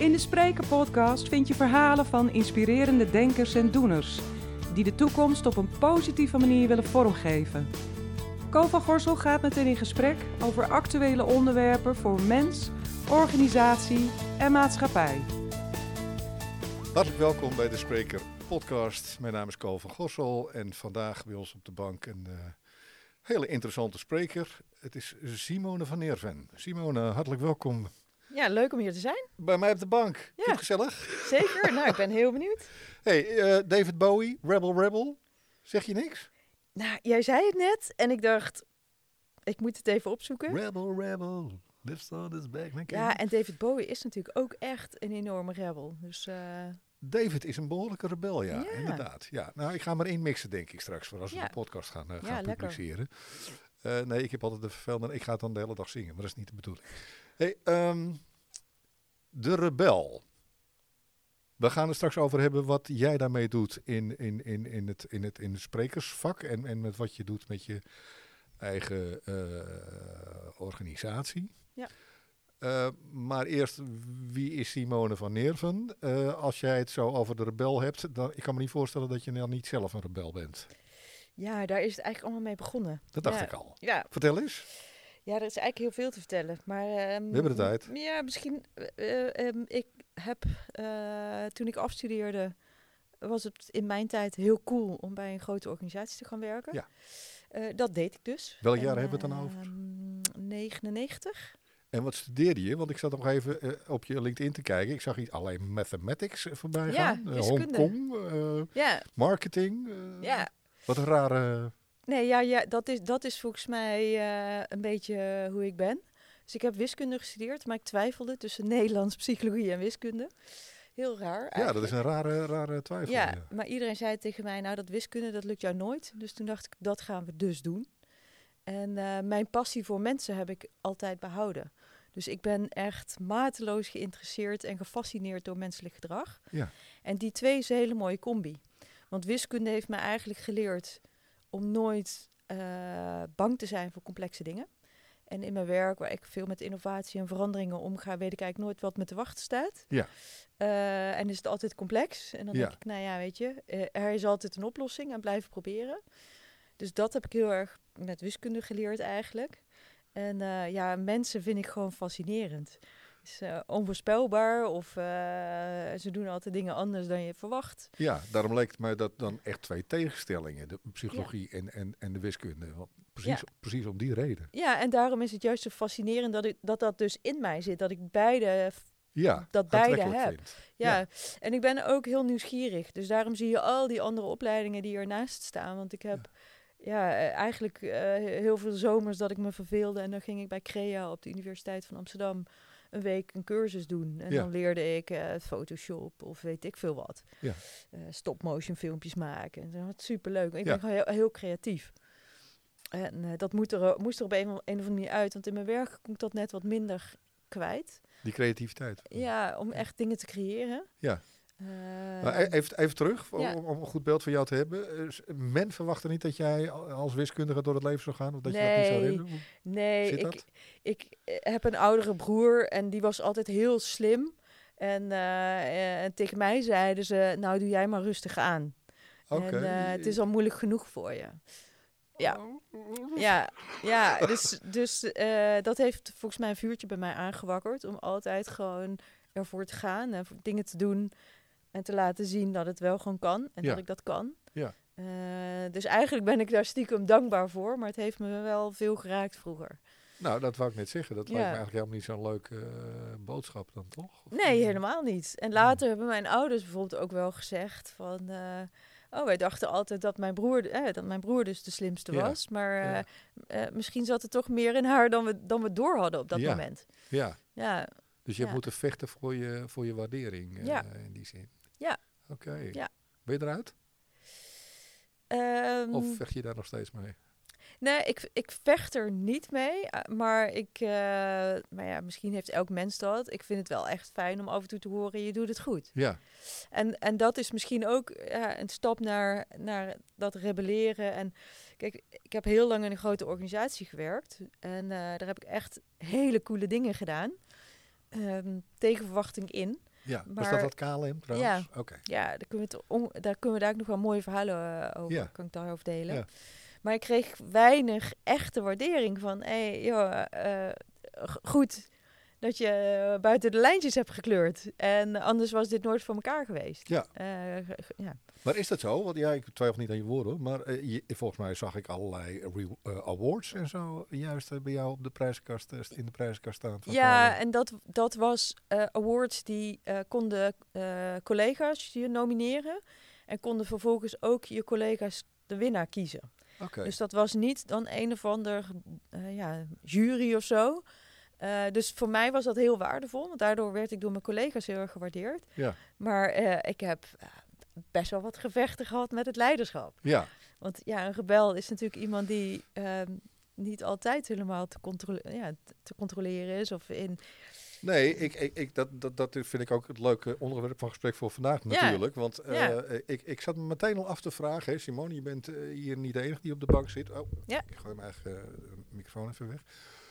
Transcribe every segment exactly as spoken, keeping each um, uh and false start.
In de Spreker-podcast vind je verhalen van inspirerende denkers en doeners die de toekomst op een positieve manier willen vormgeven. Ko van Gorsel gaat met hen in gesprek over actuele onderwerpen voor mens, organisatie en maatschappij. Hartelijk welkom bij de Spreker-podcast. Mijn naam is Ko van Gorsel en vandaag bij ons op de bank een uh, hele interessante spreker. Het is Simone van Neerven. Simone, hartelijk welkom. Ja, leuk om hier te zijn. Bij mij op de bank. Ja. Goed gezellig. Zeker, nou ik ben heel benieuwd. Hey, uh, David Bowie, Rebel Rebel. Zeg je niks? Nou, jij zei het net en ik dacht, ik moet het even opzoeken. Rebel Rebel, lift on his back. Ja, en David Bowie is natuurlijk ook echt een enorme rebel. Dus, uh... David is een behoorlijke rebel, ja, ja. inderdaad. Ja, nou, ik ga maar inmixen, denk ik, straks, voor als we ja. de podcast gaan, uh, ja, gaan publiceren. Uh, nee, ik heb altijd de vervelende, ik ga het dan de hele dag zingen, maar dat is niet de bedoeling. Hey, um, de rebel. We gaan het straks over hebben wat jij daarmee doet in, in, in, in, het, in, het, in het sprekersvak en, en met wat je doet met je eigen uh, organisatie. Ja. Uh, maar eerst, wie is Simone van Neerven? Uh, als jij het zo over de rebel hebt, dan ik kan me niet voorstellen dat je nou niet zelf een rebel bent. Ja, daar is het eigenlijk allemaal mee begonnen. Dat dacht ja. ik al. Ja. Vertel eens. Ja, er is eigenlijk heel veel te vertellen. Maar, um, We hebben de tijd. Ja, misschien. Uh, um, ik heb, uh, toen ik afstudeerde, was het in mijn tijd heel cool om bij een grote organisatie te gaan werken. Ja. Uh, dat deed ik dus. Welk jaar hebben we het dan over? Um, negenennegentig. En wat studeerde je? Want ik zat nog even uh, op je LinkedIn te kijken. Ik zag iets alleen mathematics voorbij ja, gaan. Uh, Hongkong, uh, ja. marketing. Uh, ja. Wat een rare... Nee, ja, ja dat, is, dat is volgens mij uh, een beetje hoe ik ben. Dus ik heb wiskunde gestudeerd, maar ik twijfelde tussen Nederlands, psychologie en wiskunde. Heel raar eigenlijk. Ja, dat is een rare, rare twijfel. Ja, ja, maar iedereen zei tegen mij, nou dat wiskunde, dat lukt jou nooit. Dus toen dacht ik, dat gaan we dus doen. En uh, mijn passie voor mensen heb ik altijd behouden. Dus ik ben echt mateloos geïnteresseerd en gefascineerd door menselijk gedrag. Ja. En die twee is een hele mooie combi. Want wiskunde heeft mij eigenlijk geleerd om nooit uh, bang te zijn voor complexe dingen. En in mijn werk, waar ik veel met innovatie en veranderingen omga, weet ik eigenlijk nooit wat me te wachten staat. Ja. Uh, en is het altijd complex. En dan ja. denk ik, nou ja, weet je, uh, er is altijd een oplossing en blijven proberen. Dus dat heb ik heel erg met wiskunde geleerd eigenlijk. En uh, ja, mensen vind ik gewoon fascinerend. Het is uh, onvoorspelbaar of uh, ze doen altijd dingen anders dan je verwacht. Ja, daarom leek het mij dat dan echt twee tegenstellingen, de psychologie ja. en, en, en de wiskunde. Want precies, ja. precies om die reden. Ja, en daarom is het juist zo fascinerend dat, ik, dat dat dus in mij zit. Dat ik beide, ja, dat beide heb. Ja. ja, en ik ben ook heel nieuwsgierig. Dus daarom zie je al die andere opleidingen die ernaast staan. Want ik heb... Ja. Ja, eigenlijk uh, heel veel zomers dat ik me verveelde. En dan ging ik bij Crea op de Universiteit van Amsterdam een week een cursus doen. En ja. dan leerde ik uh, Photoshop of weet ik veel wat. Ja. Uh, stop-motion filmpjes maken. En dat was superleuk. Ik ja. ben gewoon heel, heel creatief. En uh, dat moet er, moest er op een, een of andere manier uit. Want in mijn werk kon ik dat net wat minder kwijt. Die creativiteit. Ja, om echt dingen te creëren. Ja. Uh, maar even, even terug, ja. om, om een goed beeld van jou te hebben. Men verwachtte niet dat jij als wiskundige door het leven zou gaan? Of dat nee, je dat niet zou redden? Hoe nee, zit ik, dat? ik heb een oudere broer en die was altijd heel slim. En, uh, en tegen mij zeiden ze, nou doe jij maar rustig aan. Okay. En uh, het is al moeilijk genoeg voor je. Ja, ja, ja dus, dus uh, dat heeft volgens mij een vuurtje bij mij aangewakkerd. Om altijd gewoon ervoor te gaan en dingen te doen. En te laten zien dat het wel gewoon kan. En ja. dat ik dat kan. Ja. Uh, dus eigenlijk ben ik daar stiekem dankbaar voor. Maar het heeft me wel veel geraakt vroeger. Nou, dat wou ik net zeggen. Dat ja. lijkt me eigenlijk helemaal niet zo'n leuke uh, boodschap dan, toch? Of nee, helemaal niet. En later hebben mijn ouders bijvoorbeeld ook wel gezegd van... Uh, oh, wij dachten altijd dat mijn broer, eh, dat mijn broer dus de slimste ja. was. Maar uh, ja. uh, misschien zat er toch meer in haar dan we, dan we door hadden op dat ja. moment. Ja. Ja. Dus je ja. hebt moeten vechten voor je, voor je waardering uh, ja. in die zin. Ja. Oké. Okay. Ja. Ben je eruit? Um, of vecht je daar nog steeds mee? Nee, ik, ik vecht er niet mee. Maar ik, uh, maar ja, misschien heeft elk mens dat. Ik vind het wel echt fijn om af en toe te horen, je doet het goed. Ja. En, en dat is misschien ook ja, een stap naar, naar dat rebelleren. En kijk, ik heb heel lang in een grote organisatie gewerkt. En uh, daar heb ik echt hele coole dingen gedaan. Um, tegen verwachting in. Ja, was Maar- dat wat K L M trouwens? Oké. Ja, daar kunnen, we het on- daar kunnen we daar ook nog wel mooie verhalen uh, over, Ja. kan ik daarover delen. Ja. Maar ik kreeg weinig echte waardering van, hé, hey, joh, uh, g- goed dat je uh, buiten de lijntjes hebt gekleurd. En anders was dit nooit voor elkaar geweest. Ja. Uh, g- g- ja. Maar is dat zo? Want ja, ik twijfel niet aan je woorden, hoor. Maar uh, je, volgens mij zag ik allerlei re- uh, awards en zo juist uh, bij jou op de prijzenkast, uh, in de prijzenkast staan. Van Ja, K L M. en dat, dat was uh, awards die uh, konden uh, collega's je nomineren. En konden vervolgens ook je collega's de winnaar kiezen. Okay. Dus dat was niet dan een of ander uh, ja, jury of zo. Uh, dus voor mij was dat heel waardevol. Want daardoor werd ik door mijn collega's heel erg gewaardeerd. Ja. Maar uh, ik heb uh, best wel wat gevechten gehad met het leiderschap. Ja. Want ja, een rebel is natuurlijk iemand die uh, niet altijd helemaal te, controle- ja, te controleren is. Of in... Nee, ik, ik, ik, dat, dat, dat vind ik ook het leuke onderwerp van gesprek voor vandaag natuurlijk. Ja. Want uh, ja. ik, ik zat me meteen al af te vragen. Hè, Simone, je bent uh, hier niet de enige die op de bank zit. Oh, ja. Ik gooi mijn eigen uh, microfoon even weg.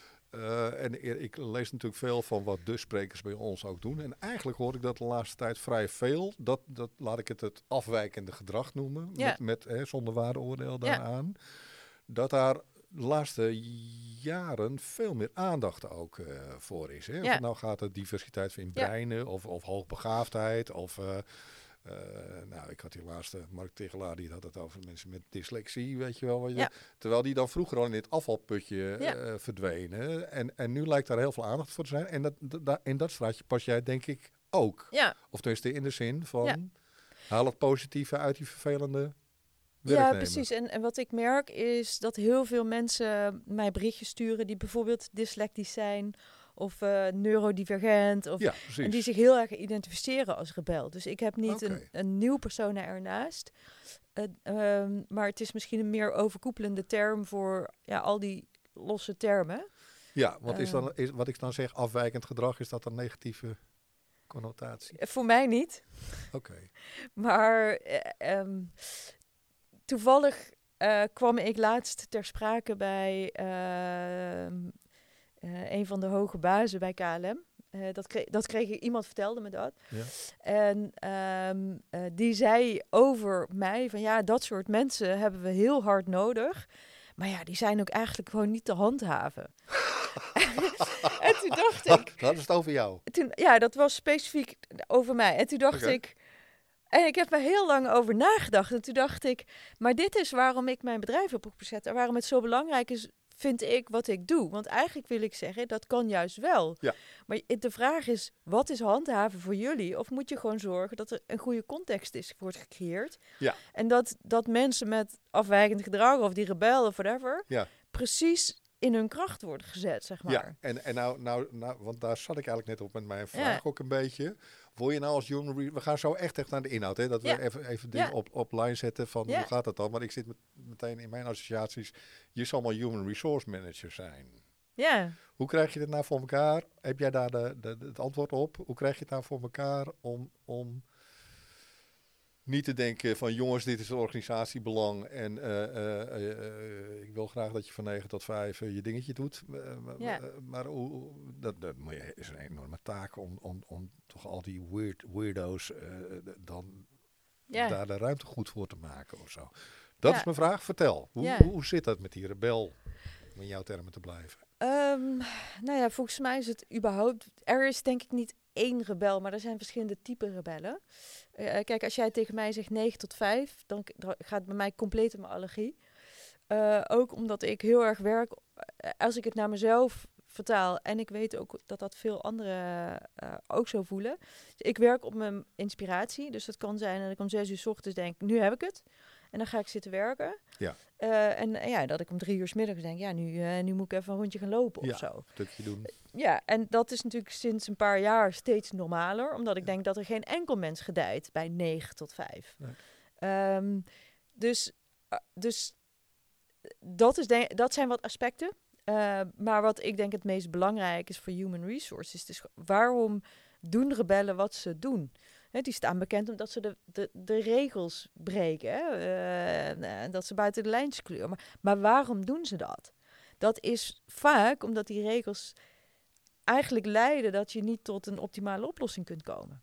Uh, en ik lees natuurlijk veel van wat de sprekers bij ons ook doen. En eigenlijk hoor ik dat de laatste tijd vrij veel. Dat, dat laat ik het het afwijkende gedrag noemen. Ja. Met, met hè, zonder waardeoordeel daaraan. Ja. Dat daar de laatste jaren veel meer aandacht ook uh, voor is. Hè? Of ja. het nou gaat om diversiteit in breinen ja. of, of hoogbegaafdheid of... Uh, Uh, nou, ik had die laatste, Mark Tegelaar, die had het over mensen met dyslexie, weet je wel. Wat je, ja. Terwijl die dan vroeger al in dit afvalputje ja. uh, verdwenen. En, en nu lijkt daar heel veel aandacht voor te zijn. En dat, dat, in dat straatje pas jij denk ik ook. Ja. Of tenminste in de zin van, ja. haal het positieve uit die vervelende werknemer. Ja, precies. En, en wat ik merk is dat heel veel mensen mij berichtjes sturen die bijvoorbeeld dyslectisch zijn... Of uh, neurodivergent. Of, ja, en die zich heel erg identificeren als rebel. Dus ik heb niet okay. een, een nieuw persona ernaast. Uh, um, maar het is misschien een meer overkoepelende term voor ja, al die losse termen. Ja, wat, is dan, is, wat ik dan zeg, afwijkend gedrag, is dat een negatieve connotatie? Uh, voor mij niet. Oké. Okay. Maar uh, um, toevallig uh, kwam ik laatst ter sprake bij... Uh, Uh, een van de hoge bazen bij K L M. Uh, dat, kreeg, dat kreeg ik, iemand vertelde me dat. Ja. En um, uh, die zei over mij van ja, dat soort mensen hebben we heel hard nodig. Maar ja, die zijn ook eigenlijk gewoon niet te handhaven. En toen dacht ik... Dat is het over jou? Toen, ja, dat was specifiek over mij. En toen dacht okay. ik... En ik heb er heel lang over nagedacht. En toen dacht ik, maar dit is waarom ik mijn bedrijf op heb gezet. En waarom het zo belangrijk is... vind ik wat ik doe. Want eigenlijk wil ik zeggen, dat kan juist wel. Ja. Maar de vraag is, wat is handhaven voor jullie? Of moet je gewoon zorgen dat er een goede context is, wordt gecreëerd? Ja. En dat, dat mensen met afwijkend gedrag of die rebel of whatever... Ja. precies in hun kracht worden gezet, zeg maar. Ja, en, en nou, nou, nou, want daar zat ik eigenlijk net op met mijn vraag ja. ook een beetje... Word je nou als human re- we gaan zo echt echt naar de inhoud, hè? Dat we ja. even, even dingen ja. op, op line zetten van ja. hoe gaat dat dan? Maar ik zit met, meteen in mijn associaties. Je zal maar human resource manager zijn. Ja. Hoe krijg je het nou voor elkaar? Heb jij daar de, de, de, het antwoord op? Hoe krijg je het nou voor elkaar om, om niet te denken van jongens, dit is het organisatiebelang en uh, uh, uh, uh, ik wil graag dat je van negen tot vijf uh, je dingetje doet. Uh, ja. uh, maar hoe, dat, dat is een enorme taak om, om, om toch al die weird, weirdo's uh, dan ja. daar de ruimte goed voor te maken of zo. Dat ja. is mijn vraag. Vertel, hoe, ja. hoe, hoe zit dat met die rebel, om in jouw termen te blijven? Um, nou ja, volgens mij is het überhaupt... Er is denk ik niet één rebel, maar er zijn verschillende typen rebellen. Uh, kijk, als jij tegen mij zegt negen tot vijf, dan gaat het bij mij compleet om mijn allergie. Uh, ook omdat ik heel erg werk, als ik het naar mezelf vertaal, en ik weet ook dat dat veel anderen uh, ook zo voelen. Dus ik werk op mijn inspiratie, dus dat kan zijn dat ik om zes uur 's ochtends denk, nu heb ik het. En dan ga ik zitten werken. Ja. Uh, en uh, ja, dat ik om drie uur 's middags denk, ja, nu, uh, nu moet ik even een rondje gaan lopen ja, of zo. Een stukje doen. Ja, en dat is natuurlijk sinds een paar jaar steeds normaler. Omdat ik denk dat er geen enkel mens gedijt bij negen tot vijf. Nee. Um, dus, uh, dus dat, is de, dat zijn wat aspecten. Uh, maar wat ik denk het meest belangrijk is voor human resources. Dus waarom doen rebellen wat ze doen? He, die staan bekend omdat ze de, de, de regels breken. Hè? Uh, uh, dat ze buiten de lijntjes kleuren. Maar, maar waarom doen ze dat? Dat is vaak omdat die regels eigenlijk leiden dat je niet tot een optimale oplossing kunt komen.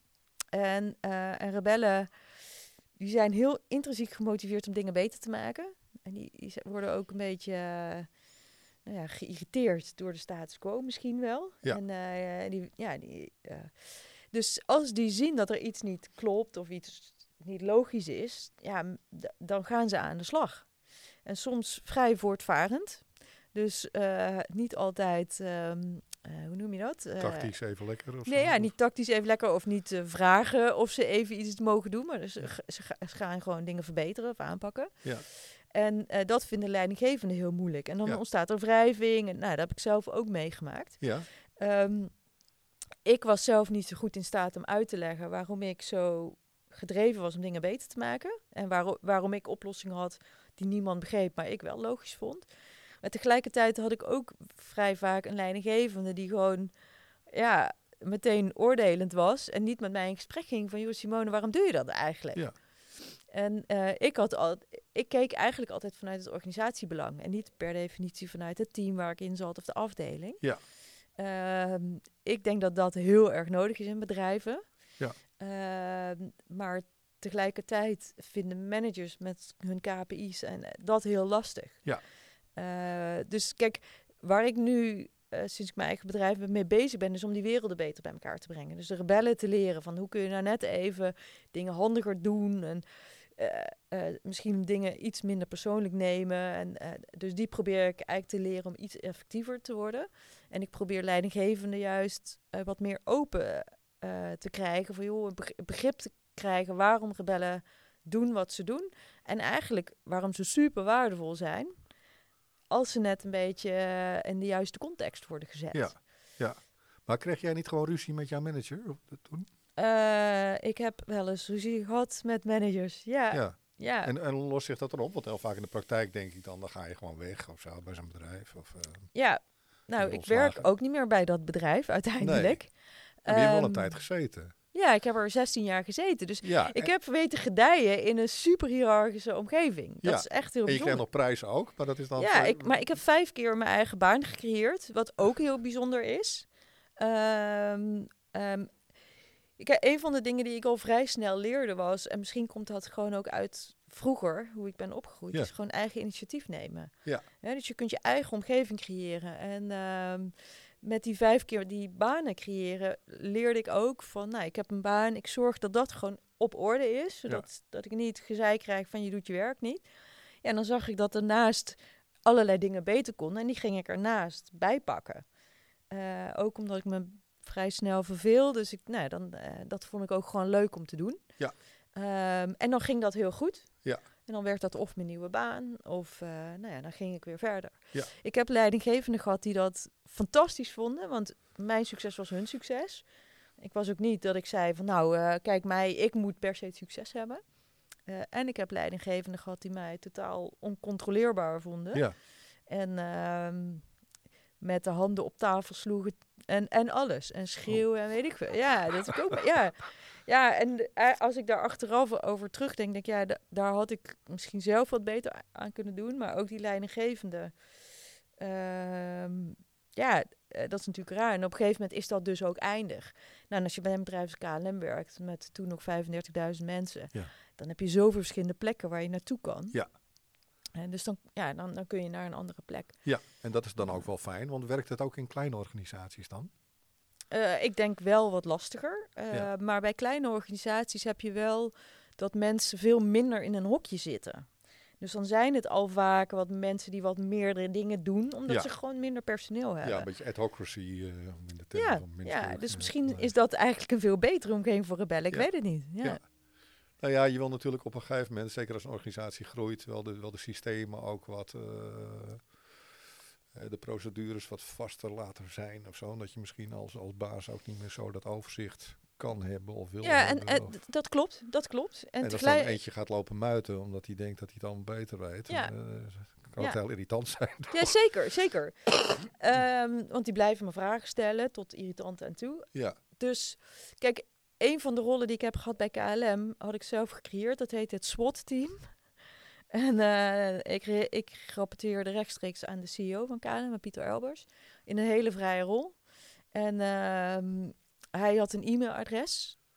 En, uh, en rebellen, die zijn heel intrinsiek gemotiveerd om dingen beter te maken. En die, die worden ook een beetje uh, nou ja, geïrriteerd door de status quo misschien wel. Ja. En, uh, die, ja, die, uh, dus als die zien dat er iets niet klopt of iets niet logisch is, ja, d- dan gaan ze aan de slag. En soms vrij voortvarend. Dus uh, niet altijd, um, uh, hoe noem je dat? Uh, tactisch even lekker? Of nee, zo, ja, of? niet tactisch even lekker of niet uh, vragen of ze even iets mogen doen. Maar dus, ja. ze, ze, ze gaan gewoon dingen verbeteren of aanpakken. Ja. En uh, dat vinden leidinggevenden heel moeilijk. En dan ja. ontstaat er wrijving. En, nou, dat heb ik zelf ook meegemaakt. Ja. Um, ik was zelf niet zo goed in staat om uit te leggen waarom ik zo gedreven was om dingen beter te maken. En waar, waarom ik oplossingen had die niemand begreep, maar ik wel logisch vond. Maar tegelijkertijd had ik ook vrij vaak een leidinggevende die gewoon ja, meteen oordelend was. En niet met mij in gesprek ging van, joh Simone, waarom doe je dat eigenlijk? Ja. En uh, ik, had al, ik keek eigenlijk altijd vanuit het organisatiebelang. En niet per definitie vanuit het team waar ik in zat of de afdeling. Ja. Uh, ik denk dat dat heel erg nodig is in bedrijven. Ja. Uh, maar tegelijkertijd vinden managers met hun K P I's en dat heel lastig. Ja. Uh, dus kijk, waar ik nu uh, sinds ik mijn eigen bedrijf mee bezig ben, is om die werelden beter bij elkaar te brengen. Dus de rebellen te leren van hoe kun je nou net even dingen handiger doen en uh, uh, misschien dingen iets minder persoonlijk nemen. En, uh, dus die probeer ik eigenlijk te leren om iets effectiever te worden. En ik probeer leidinggevenden juist uh, wat meer open uh, te krijgen, van joh, een begrip te krijgen waarom rebellen doen wat ze doen. En eigenlijk waarom ze super waardevol zijn, als ze net een beetje uh, in de juiste context worden gezet. Ja, ja. Maar kreeg jij niet gewoon ruzie met jouw manager toen? Uh, ik heb wel eens ruzie gehad met managers, ja. Ja. ja. En, en los zich dat erop? Want heel vaak in de praktijk denk ik dan, dan ga je gewoon weg of zo bij zo'n bedrijf. Of, uh, ja, nou ik werk ook niet meer bij dat bedrijf uiteindelijk. Nee. Maar je hebt wel een um, tijd gezeten. Ja, ik heb er zestien jaar gezeten. Dus ja, ik heb weten gedijen in een super hiërarchische omgeving. Dat ja. is echt heel bijzonder. En je krijgt nog prijzen ook, maar dat is dan... Ja, voor... ik, maar ik heb vijf keer mijn eigen baan gecreëerd, wat ook heel bijzonder is. Um, um, ik, een van de dingen die ik al vrij snel leerde was, en misschien komt dat gewoon ook uit vroeger, hoe ik ben opgegroeid, ja. is gewoon eigen initiatief nemen. Ja. Ja, dus je kunt je eigen omgeving creëren. En um, met die vijf keer die banen creëren, leerde ik ook van, nou, ik heb een baan, ik zorg dat dat gewoon op orde is, zodat ja. dat ik niet gezeik krijg van je doet je werk niet. Ja, en dan zag ik dat ernaast allerlei dingen beter konden en die ging ik ernaast bijpakken. Uh, ook omdat ik me vrij snel verveel, dus ik, nou, dan, uh, dat vond ik ook gewoon leuk om te doen. Ja. Um, en dan ging dat heel goed. Ja. En dan werd dat of mijn nieuwe baan, of uh, nou ja, dan ging ik weer verder. Ja. Ik heb leidinggevenden gehad die dat fantastisch vonden, want mijn succes was hun succes. Ik was ook niet dat ik zei van nou, uh, kijk mij, ik moet per se het succes hebben. Uh, en ik heb leidinggevenden gehad die mij totaal oncontroleerbaar vonden. Ja. En uh, met de handen op tafel sloegen en, en alles. En schreeuwen oh. en weet ik veel. Ja, dat ik ook. Ja. Ja, en uh, als ik daar achteraf over terugdenk, denk ik, ja, d- daar had ik misschien zelf wat beter aan kunnen doen. Maar ook die leidinggevende. Uh, ja, uh, dat is natuurlijk raar. En op een gegeven moment is dat dus ook eindig. Nou, en als je bij een bedrijf als K L M werkt, met toen nog vijfendertigduizend mensen, ja. dan heb je zoveel verschillende plekken waar je naartoe kan. Ja. En dus dan, ja, dan, dan kun je naar een andere plek. Ja, en dat is dan ook wel fijn, want werkt het ook in kleine organisaties dan? Uh, ik denk wel wat lastiger. Uh, ja. Maar bij kleine organisaties heb je wel dat mensen veel minder in een hokje zitten. Dus dan zijn het al vaak wat mensen die wat meerdere dingen doen, omdat ja. ze gewoon minder personeel hebben. Ja, een beetje adhocracy. Uh, in de ja, van ja, dus uh, misschien uh, is dat eigenlijk een veel betere omgeving voor rebellen. Ik ja. weet het niet. Ja. Ja. Nou ja, je wil natuurlijk op een gegeven moment, zeker als een organisatie groeit, wel de, wel de systemen ook wat, uh, de procedures wat vaster laten zijn of zo. Dat je misschien als, als baas ook niet meer zo dat overzicht kan hebben of wil ja, hebben. Ja, en of... uh, dat klopt, dat klopt. En, en tegelijk... als dan eentje gaat lopen muiten, omdat hij denkt dat hij het allemaal beter weet. Ja. En, uh, kan het ja. heel irritant zijn. Ja, zeker, zeker. um, want die blijven me vragen stellen, tot irritant aan toe. Ja. Dus, kijk, een van de rollen die ik heb gehad bij K L M, had ik zelf gecreëerd. Dat heet het SWAT-team. En uh, ik, re- ik rapporteerde rechtstreeks aan de C E O van K L M, Pieter Elbers, in een hele vrije rol. En uh, hij had een e-mailadres.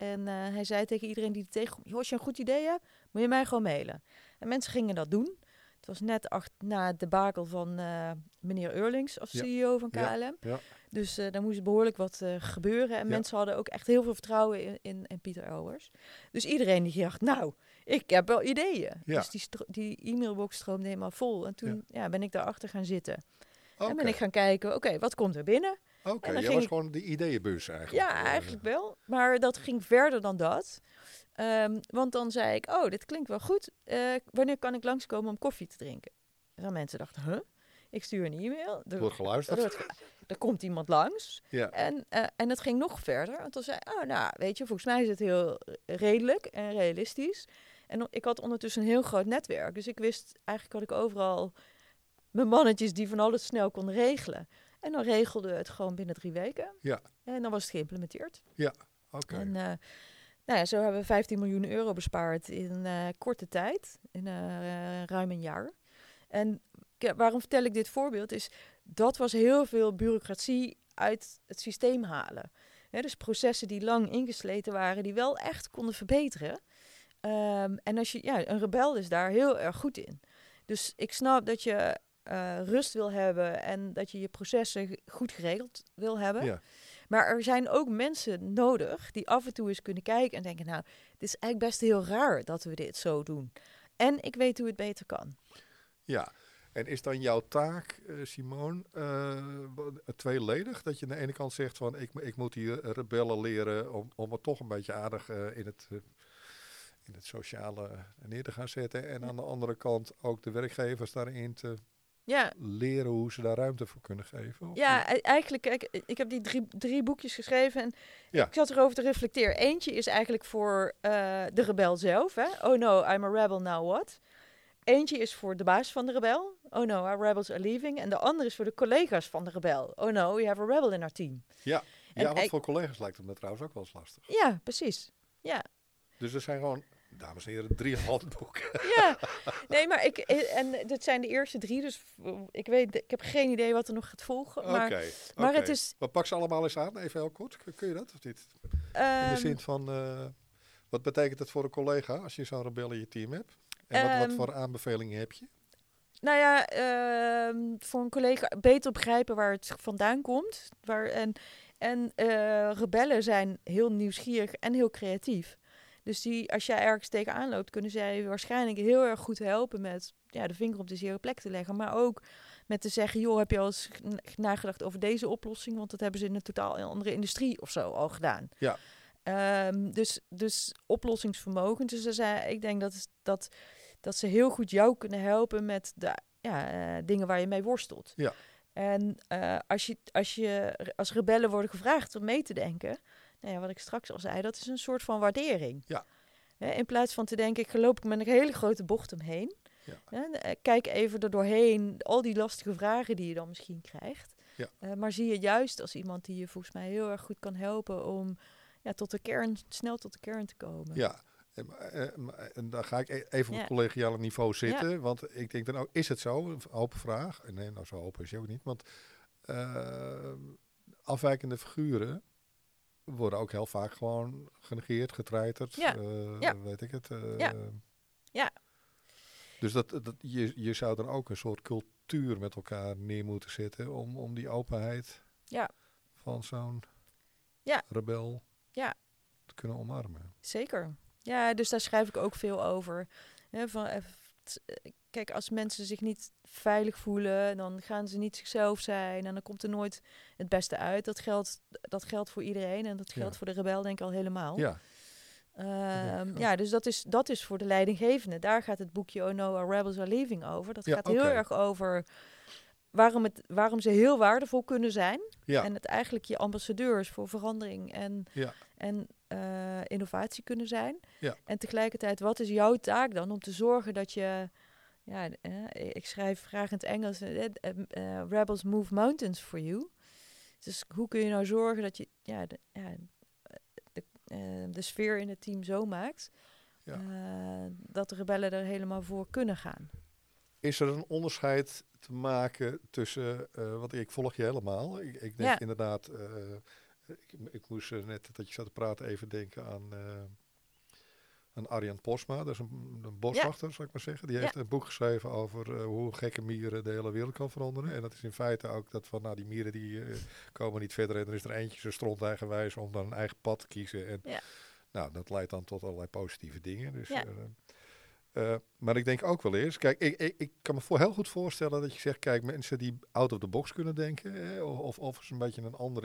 En uh, hij zei tegen iedereen die er tegenkomt, joh, als je een goed idee hebt, moet je mij gewoon mailen. En mensen gingen dat doen. Het was net acht, na het debakel van uh, meneer Eurlings als ja. C E O van K L M. Ja. Ja. Dus uh, daar moest behoorlijk wat uh, gebeuren. En ja. mensen hadden ook echt heel veel vertrouwen in, in, in Pieter Elbers. Dus iedereen die dacht, nou, ik heb wel ideeën. Ja. Dus die, stro- die e-mailbox stroomde helemaal vol. En toen ja. Ja, ben ik daarachter gaan zitten. Okay. En ben ik gaan kijken, oké, okay, wat komt er binnen? Oké, okay, jij was ik... gewoon de ideeënbus eigenlijk. Ja, eigenlijk wel. Maar dat ging verder dan dat. Um, want dan zei ik, oh, dit klinkt wel goed. Uh, wanneer kan ik langskomen om koffie te drinken? En dan mensen dachten, huh? Ik stuur een e-mail. Er wordt geluisterd. Er, wordt, er komt iemand langs. Ja. En, uh, en het ging nog verder. Want dan zei oh, nou, weet je, volgens mij is het heel redelijk en realistisch. En ik had ondertussen een heel groot netwerk. Dus ik wist, eigenlijk had ik overal mijn mannetjes die van alles snel konden regelen. En dan regelde het gewoon binnen drie weken. Ja. En dan was het geïmplementeerd. Ja, oké. Okay. En uh, nou ja, zo hebben we vijftien miljoen euro bespaard in uh, korte tijd. In uh, ruim een jaar. En k- waarom vertel ik dit voorbeeld? Is dat was heel veel bureaucratie uit het systeem halen. He, dus processen die lang ingesleten waren, die wel echt konden verbeteren. Um, en als je, ja, een rebel is daar heel erg goed in. Dus ik snap dat je uh, rust wil hebben en dat je je processen goed geregeld wil hebben. Ja. Maar er zijn ook mensen nodig die af en toe eens kunnen kijken en denken, nou, het is eigenlijk best heel raar dat we dit zo doen. En ik weet hoe het beter kan. Ja, en is dan jouw taak, uh, Simone, uh, tweeledig? Dat je aan de ene kant zegt van, ik, ik moet hier rebellen leren om, om het toch een beetje aardig uh, in het... Uh, in het sociale neer te gaan zetten. En ja. aan de andere kant ook de werkgevers daarin te ja. leren hoe ze daar ruimte voor kunnen geven. Ja, niet? Eigenlijk, kijk, ik heb die drie, drie boekjes geschreven en ja. ik zat erover te reflecteren. Eentje is eigenlijk voor uh, de rebel zelf. Hè? Oh no, I'm a rebel, now what? Eentje is voor de baas van de rebel. Oh no, our rebels are leaving. En de andere is voor de collega's van de rebel. Oh no, we have a rebel in our team. Ja, en ja wat I- voor collega's lijkt het me trouwens ook wel eens lastig. Ja, precies. Ja. Dus er zijn gewoon, dames en heren, drie handboeken. Ja, nee, maar ik, en dit zijn de eerste drie, dus ik weet, ik heb geen idee wat er nog gaat volgen. Maar, okay, maar okay. het is... Maar pak ze allemaal eens aan, even heel kort. Kun je dat of niet? Um, in de zin van, uh, wat betekent het voor een collega als je zo'n rebel in je team hebt? En wat, um, wat voor aanbevelingen heb je? Nou ja, uh, voor een collega beter begrijpen waar het vandaan komt. Waar, en en uh, rebellen zijn heel nieuwsgierig en heel creatief. Dus die, als jij ergens tegenaan loopt, kunnen zij waarschijnlijk heel erg goed helpen met ja, de vinger op de zere plek te leggen. Maar ook met te zeggen, joh, heb je al eens nagedacht over deze oplossing? Want dat hebben ze in een totaal andere industrie of zo al gedaan. Ja. Um, dus, dus oplossingsvermogen. Dus er zijn, ik denk dat, dat, dat ze heel goed jou kunnen helpen met de ja, uh, dingen waar je mee worstelt. Ja. En uh, als, je, als je als rebellen worden gevraagd om mee te denken, nou ja, wat ik straks al zei, dat is een soort van waardering. Ja. He, in plaats van te denken, ik loop met een hele grote bocht omheen. Ja. He, kijk even er doorheen, al die lastige vragen die je dan misschien krijgt. Ja. Uh, maar zie je juist als iemand die je volgens mij heel erg goed kan helpen om ja, tot de kern, snel tot de kern te komen. Ja. En, en, en dan ga ik even op ja. het collegiale niveau zitten, ja. want ik denk dan ook, is het zo? Een open vraag. Nee, nou zo open is je ook niet, want uh, afwijkende figuren worden ook heel vaak gewoon genegeerd, getreiterd, ja. Uh, ja. weet ik het. Uh, ja. ja. Dus dat, dat, je, je zou dan ook een soort cultuur met elkaar neer moeten zetten om, om die openheid ja. van zo'n ja. rebel ja. te kunnen omarmen. Zeker. Ja, dus daar schrijf ik ook veel over. Ja, van, kijk, als mensen zich niet veilig voelen, dan gaan ze niet zichzelf zijn en dan komt er nooit het beste uit. Dat geldt, dat geldt voor iedereen en dat geldt ja. voor de rebel denk ik al helemaal. Ja. Um, ja, ja, dus dat is, dat is voor de leidinggevende. Daar gaat het boekje Oh No, Our Rebels Are Leaving over. Dat ja, gaat okay. heel erg over waarom, het, waarom ze heel waardevol kunnen zijn. Ja. En het eigenlijk je ambassadeurs voor verandering en, ja. en uh, innovatie kunnen zijn. Ja. En tegelijkertijd, wat is jouw taak dan om te zorgen dat je... Ja, uh, ik schrijf graag in het Engels... Uh, uh, Rebels move mountains for you. Dus hoe kun je nou zorgen dat je... Ja, de, ja, de, uh, de sfeer in het team zo maakt... Ja. Uh, dat de rebellen er helemaal voor kunnen gaan. Is er een onderscheid te maken tussen... Uh, want ik volg je helemaal. Ik, ik denk ja. inderdaad... Uh, ik, ik moest uh, net dat je zat te praten even denken aan, uh, aan Arjan Posma. Dat is een, een boswachter, ja. zou ik maar zeggen. Die heeft ja. een boek geschreven over uh, hoe gekke mieren de hele wereld kan veranderen. En dat is in feite ook dat van, nou die mieren die uh, komen niet verder. En er is er eentje zo stront eigenwijs om dan een eigen pad te kiezen. En ja. nou, dat leidt dan tot allerlei positieve dingen. Dus, ja. uh, uh, maar ik denk ook wel eens, kijk, ik, ik, ik kan me voor heel goed voorstellen dat je zegt, kijk, mensen die out of the box kunnen denken. Hè, of, of eens een beetje een andere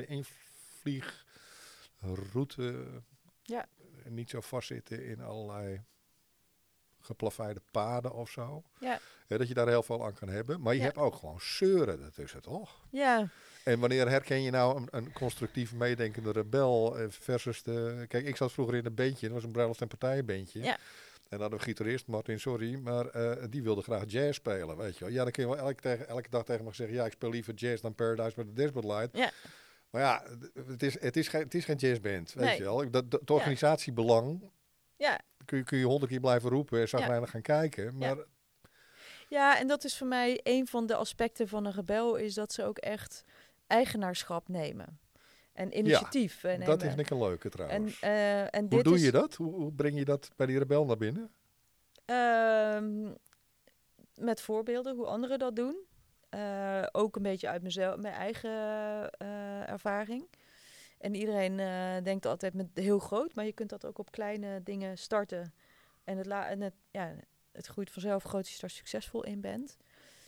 invliegroute. Ja. Niet zo vastzitten in allerlei geplaveide paden of zo. Ja. Ja, dat je daar heel veel aan kan hebben. Maar je ja. hebt ook gewoon zeuren ertussen, toch? Ja. En wanneer herken je nou een, een constructief meedenkende rebel versus de... Kijk, ik zat vroeger in een bandje. Dat was een bruiloft- en partijenbandje. Ja. En dan hadden we gitarist, Martin, sorry. Maar uh, die wilde graag jazz spelen, weet je wel. Ja, dan kun je wel elke, tegen, elke dag tegen me zeggen... Ja, ik speel liever jazz dan Paradise met de Dashboard Light. Ja. Maar ja, het is, het is, geen, het is geen jazzband, weet nee. je wel. Dat, dat, het organisatiebelang ja. kun je kun je honderd keer blijven roepen en zagrijnig ja. gaan kijken. Maar... Ja. ja, en dat is voor mij een van de aspecten van een rebel... is dat ze ook echt eigenaarschap nemen. En initiatief ja, nemen. Dat vind ik een leuke trouwens. En, uh, en hoe dit doe is... je dat? Hoe, hoe breng je dat bij die rebel naar binnen? Uh, met voorbeelden, hoe anderen dat doen. Uh, ook een beetje uit mezelf, mijn eigen uh, ervaring. En iedereen uh, denkt altijd met heel groot, maar je kunt dat ook op kleine dingen starten. En het, la- en het, ja, het groeit vanzelf groot als je daar succesvol in bent.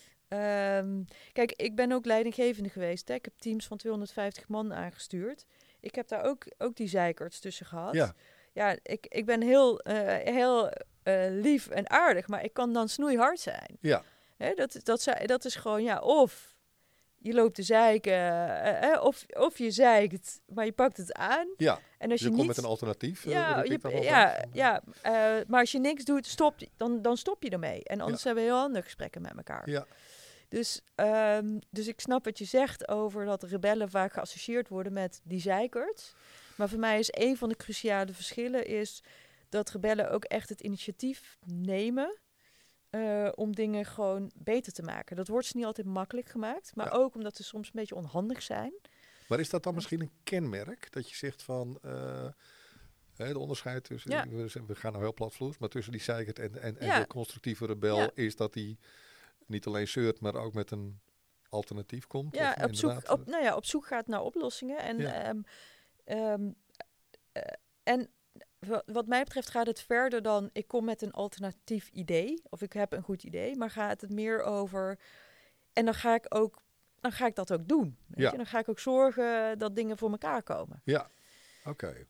Um, kijk, ik ben ook leidinggevende geweest. Hè? Ik heb teams van tweehonderdvijftig man aangestuurd. Ik heb daar ook, ook die zeikerts tussen gehad. Ja, ja ik, ik ben heel, uh, heel uh, lief en aardig, maar ik kan dan snoeihard zijn. Ja. Hè, dat, dat, dat is gewoon, ja, of je loopt te zeiken, uh, uh, of, of je zeikt, maar je pakt het aan. Ja, en als je, je komt niet, met een alternatief. Ja, uh, je, ja, ja uh, maar als je niks doet, stop, dan, dan stop je ermee. En anders ja. hebben we heel andere gesprekken met elkaar. Ja. Dus, um, dus ik snap wat je zegt over dat rebellen vaak geassocieerd worden met die zeikert. Maar voor mij is een van de cruciale verschillen is dat rebellen ook echt het initiatief nemen uh, om dingen gewoon beter te maken. Dat wordt ze niet altijd makkelijk gemaakt, maar ja. ook omdat ze soms een beetje onhandig zijn. Maar is dat dan misschien een kenmerk dat je zegt van uh, het onderscheid tussen, ja. we, we gaan nou heel platvloers, maar tussen die zeikert en, en, en ja. de constructieve rebel ja. is dat die niet alleen zeurt, maar ook met een alternatief komt? Ja, op zoek, op, nou ja, op zoek gaat naar oplossingen. En, ja. um, um, uh, en w- wat mij betreft gaat het verder dan ik kom met een alternatief idee. Of ik heb een goed idee. Maar gaat het meer over... En dan ga ik, ook, dan ga ik dat ook doen. Weet ja. je? Dan ga ik ook zorgen dat dingen voor elkaar komen. Ja, oké. Okay.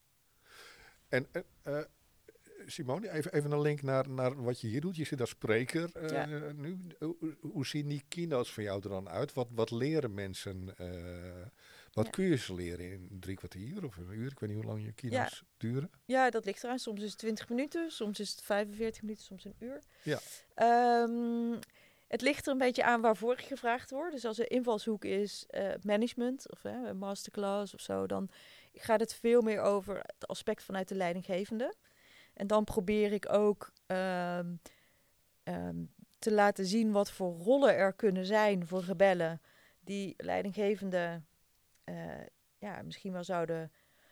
En... Uh, Simone, even, even een link naar, naar wat je hier doet. Je zit als spreker uh, ja. nu. Hoe, hoe zien die keynotes van jou er dan uit? Wat, wat leren mensen? Uh, wat ja. kun je ze leren in drie kwartier of een uur? Ik weet niet hoe lang je keynotes ja. duren. Ja, dat ligt eraan. Soms is het twintig minuten, soms is het vijfenveertig minuten, soms een uur. Ja. Um, het ligt er een beetje aan waarvoor ik gevraagd word. Dus als er invalshoek is uh, management of uh, een masterclass of zo, dan gaat het veel meer over het aspect vanuit de leidinggevende. En dan probeer ik ook um, um, te laten zien wat voor rollen er kunnen zijn voor rebellen die leidinggevende uh, ja, misschien wel zouden,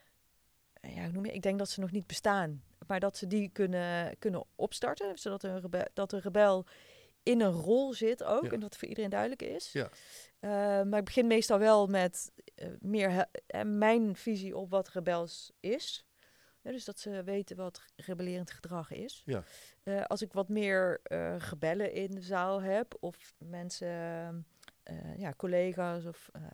uh, ja, hoe noem je? Ik denk dat ze nog niet bestaan, maar dat ze die kunnen, kunnen opstarten, zodat een rebel, dat een rebel in een rol zit ook ja. en dat het voor iedereen duidelijk is. Ja. Uh, maar ik begin meestal wel met uh, meer he- uh, mijn visie op wat rebels is. Ja, dus dat ze weten wat rebellerend gedrag is. Ja. Uh, als ik wat meer uh, rebellen in de zaal heb, of mensen, uh, ja, collega's, of uh,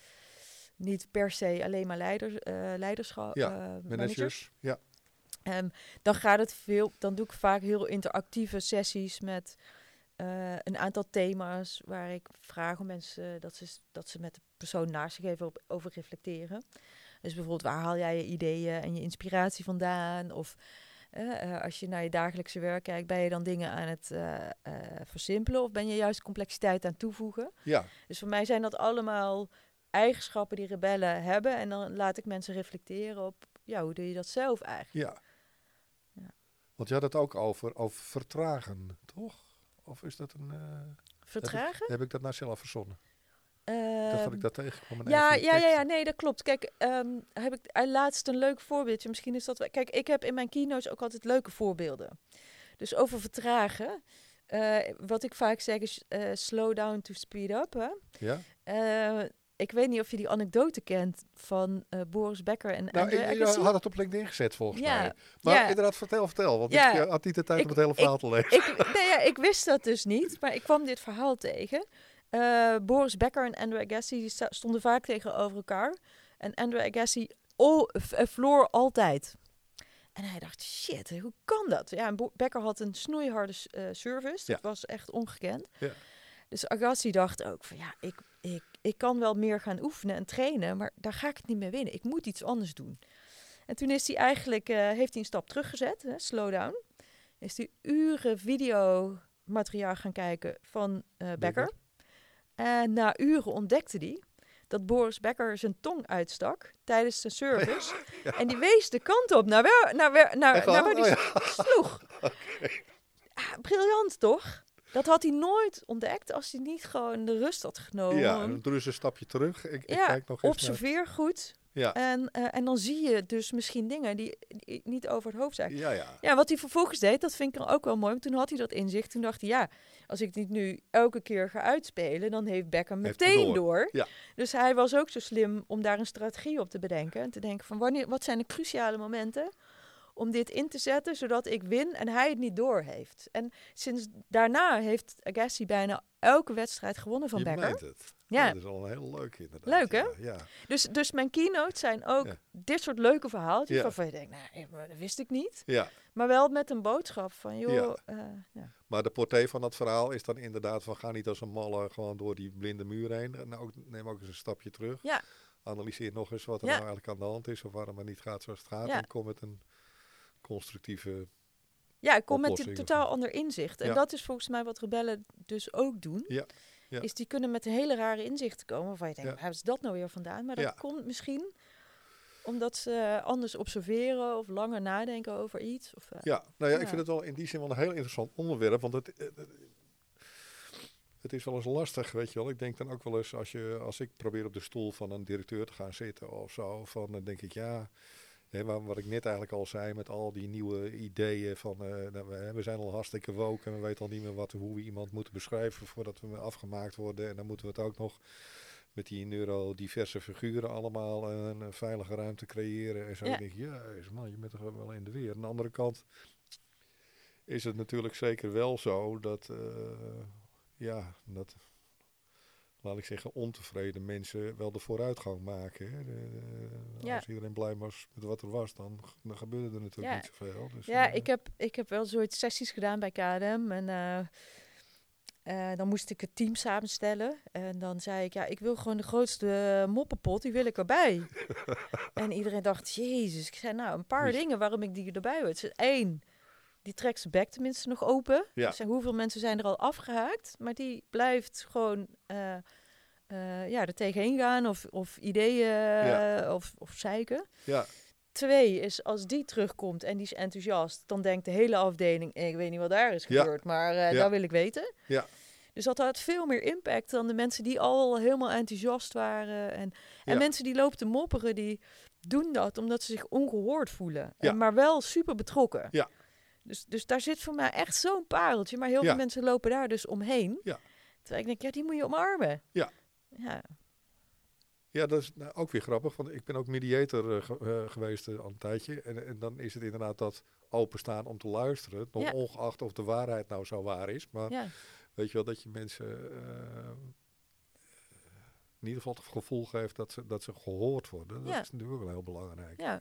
niet per se alleen maar leiders, uh, leiderschap, ja, uh, managers. managers. Ja. Um, dan gaat het veel. Dan doe ik vaak heel interactieve sessies met uh, een aantal thema's waar ik vraag om mensen dat ze dat ze met de persoon naast zich even op, over reflecteren. Dus bijvoorbeeld, waar haal jij je ideeën en je inspiratie vandaan? Of uh, uh, als je naar je dagelijkse werk kijkt, ben je dan dingen aan het uh, uh, versimpelen? Of ben je juist complexiteit aan toevoegen? Ja. Dus voor mij zijn dat allemaal eigenschappen die rebellen hebben. En dan laat ik mensen reflecteren op, ja, hoe doe je dat zelf eigenlijk? Ja. ja. Want je had het ook over, over vertragen, toch? Of is dat een... Uh, vertragen? Heb ik, heb ik dat nou zelf verzonnen? Ik dacht dat Ehm, ik dat tegenkwam. in een Ja, van je ja, ja, ja, teksten. nee, dat klopt. Kijk, ehm, heb ik eh, laatst een leuk voorbeeldje. Misschien is dat wel. Kijk, ik heb in mijn keynotes ook altijd leuke voorbeelden. Dus over vertragen. eh, wat ik vaak zeg is eh, slow down to speed up. Hè? Ja? Eh, ik weet niet of je die anekdote kent van eh, Boris Becker en Nou, Andrew ik, je Agassi. had het op LinkedIn gezet volgens Ja, mij. Maar ja. inderdaad, vertel, vertel. Want Ja, ik eh, had niet de tijd ik- om het hele verhaal te lezen. Ik, nee, ja, ik wist dat dus niet, maar ik kwam dit verhaal tegen. Eh, Boris Becker en Andrew Agassi die sta- stonden vaak tegenover elkaar. En Andrew Agassi oh, v- eh, verloor altijd. En hij dacht, shit, hoe kan dat? Ja, en Bo- Becker had een snoeiharde s- eh, service. Dat Ja. was echt ongekend. Ja. Dus Agassi dacht ook van, ja, ik, ik, ik kan wel meer gaan oefenen en trainen, maar daar ga ik het niet meer winnen. Ik moet iets anders doen. En toen is hij eigenlijk, eh, heeft hij een stap teruggezet, hè, slow down. Is hij uren videomateriaal gaan kijken van eh Becker. En na uren ontdekte hij dat Boris Becker zijn tong uitstak tijdens de service. Ja. En die wees de kant op naar, waar, naar, waar, naar, Echt naar waar? waar hij Oh, ja. sloeg. Ah, briljant, toch? Dat had hij nooit ontdekt als hij niet gewoon de rust had genomen. Ja, en dan doen ze een stapje terug. Ik, ik Ja, kijk nog even naar- observeer goed. Ja, En, eh, en dan zie je dus misschien dingen die, die niet over het hoofd zijn. ja, ja. Ja, wat hij vervolgens deed, dat vind ik dan ook wel mooi. Want toen had hij dat inzicht. Toen dacht hij, ja, als ik dit nu elke keer ga uitspelen, dan heeft Becker Heeft hij meteen door. door. Ja. Dus hij was ook zo slim om daar een strategie op te bedenken. En te denken van, wanneer, wat zijn de cruciale momenten om dit in te zetten, zodat ik win en hij het niet door heeft. En sinds daarna heeft Agassi bijna elke wedstrijd gewonnen van Je Becker. meent het. Ja. Dat is al een heel leuk inderdaad. Leuk, hè? Ja, ja. Dus, dus mijn keynotes zijn ook Ja. dit soort leuke verhaaltjes Ja. waarvan je denkt, nou, eh, dat wist ik niet. ja. Maar wel met een boodschap van, joh, Ja. eh, ja. Maar de portée van dat verhaal is dan inderdaad van ga niet als een malle gewoon door die blinde muur heen. En ook, neem ook eens een stapje terug. Ja. Analyseer nog eens wat er Ja. nou eigenlijk aan de hand is of waarom het niet gaat zoals het gaat. Ja. En kom met een constructieve... Ja, ik kom met een oplossing of totaal zo. ander inzicht. En Ja. dat is volgens mij wat rebellen dus ook doen. Ja, ja. Is die kunnen met hele rare inzichten komen waarvan je denkt, Ja. waar is dat nou weer vandaan? Maar dat Ja. komt misschien omdat ze anders observeren of langer nadenken over iets. Of, eh, Ja, nou ja, ik Ja. vind het wel in die zin wel een heel interessant onderwerp. Want het, het, het- het is wel eens lastig, weet je wel. Ik denk dan ook wel eens, als, je, als ik probeer op de stoel van een directeur te gaan zitten of zo, van, dan denk ik, ja, hè, waar- wat ik net eigenlijk al zei met al die nieuwe ideeën van, eh, nou, we, we zijn al hartstikke woke en we weten al niet meer wat, hoe we iemand moeten beschrijven voordat we afgemaakt worden. En dan moeten we het ook nog met die neurodiverse figuren allemaal een, een veilige ruimte creëren. En zo Ja. denk ik, ja, is man, je bent toch wel in de weer. Aan de andere kant is het natuurlijk zeker wel zo dat, eh, ja, dat, laat ik zeggen, ontevreden mensen wel de vooruitgang maken. Hè. De- de- Ja. Als iedereen blij was met wat er was, dan, dan gebeurde er natuurlijk Ja. niet zoveel. Dus, ja, eh, ik heb, ik heb wel zoiets sessies gedaan bij K L M. En eh, eh, dan moest ik het team samenstellen. En dan zei ik, ja, ik wil gewoon de grootste moppenpot, die wil ik erbij. En iedereen dacht, jezus. Ik zei, nou, een paar Oei. dingen waarom ik die erbij wil. Het is één, die trekt zijn bek tenminste nog open. Ja. Dus hoeveel mensen zijn er al afgehaakt? Maar die blijft gewoon eh, eh, ja, er tegenin gaan of, of ideeën Ja. eh, of, of zeiken. ja, Twee is, als die terugkomt en die is enthousiast, dan denkt de hele afdeling, ik weet niet wat daar is Ja. gebeurd, maar eh Ja. dat wil ik weten. Ja. Dus dat had veel meer impact dan de mensen die al helemaal enthousiast waren. En, en Ja. mensen die lopen te mopperen, die doen dat omdat ze zich ongehoord voelen. Ja. En, maar wel super betrokken. Ja. Dus, dus daar zit voor mij echt zo'n pareltje. Maar heel Ja. veel mensen lopen daar dus omheen. Ja. Terwijl ik denk, ja, die moet je omarmen. Ja. Ja, Ja, dat is nou, ook weer grappig, want ik ben ook mediator eh, ge- eh, geweest eh, al een tijdje. En, en dan is het inderdaad dat openstaan om te luisteren, nog Ja. ongeacht of de waarheid nou zo waar is. Maar ja. weet je wel, dat je mensen eh, in ieder geval het gevoel geeft dat ze, dat ze gehoord worden. Dat Ja. is natuurlijk ook wel heel belangrijk. ja.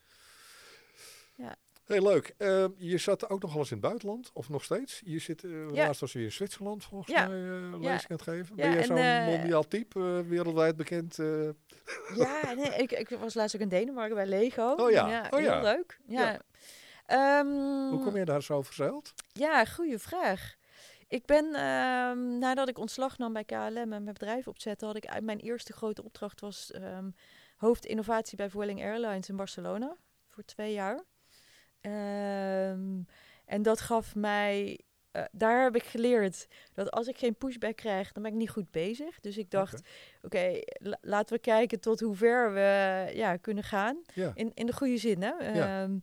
Heel leuk. Eh, je zat ook nog wel eens in het buitenland, of nog steeds? Je zit, eh Ja. laatst was je in Zwitserland volgens Ja. mij uh, Ja. lezing aan het geven. Ja, Ben jij en, zo'n eh, mondiaal type, eh, wereldwijd bekend? eh? Ja, nee, ik, ik was laatst ook in Denemarken bij Lego. Oh ja, oh heel ja. leuk. Ja. Ja. Ehm, Hoe kom je daar zo verzeild? Ja, goede vraag. Ik ben, ehm, nadat ik ontslag nam bij K L M en mijn bedrijf opzette, had ik uit mijn eerste grote opdracht was ehm, hoofd innovatie bij Vueling Airlines in Barcelona voor twee jaar. Ehm, en dat gaf mij uh, daar heb ik geleerd dat als ik geen pushback krijg, dan ben ik niet goed bezig. Dus ik dacht, oké, okay, la- laten we kijken tot hoe ver we ja, kunnen gaan. Ja. In, in de goede zin, hè. Ja. Um,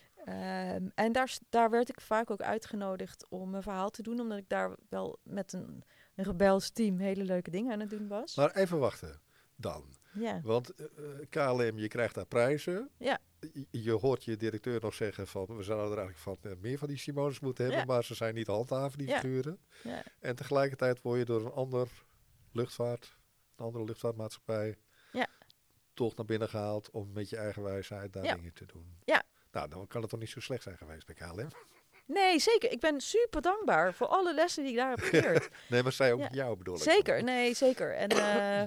um, en daar, daar werd ik vaak ook uitgenodigd om een verhaal te doen, omdat ik daar wel met een, een rebels team hele leuke dingen aan het doen was. Maar even wachten dan. Ja. Want uh, K L M, je krijgt daar prijzen. Ja. Je, je hoort je directeur nog zeggen van, we zouden er eigenlijk van uh, meer van die Simones moeten hebben, ja. maar ze zijn niet te handhaven, die ja. figuren. Ja. En tegelijkertijd word je door een ander luchtvaart, een andere luchtvaartmaatschappij, ja. toch naar binnen gehaald om met je eigen wijsheid daar ja. dingen te doen. Ja. Nou, dan kan het toch niet zo slecht zijn geweest bij K L M? Nee, zeker. Ik ben super dankbaar voor alle lessen die ik daar heb geleerd. Nee, maar zij ook ja. jou bedoel ik. Zeker, dan. nee, zeker. En uh,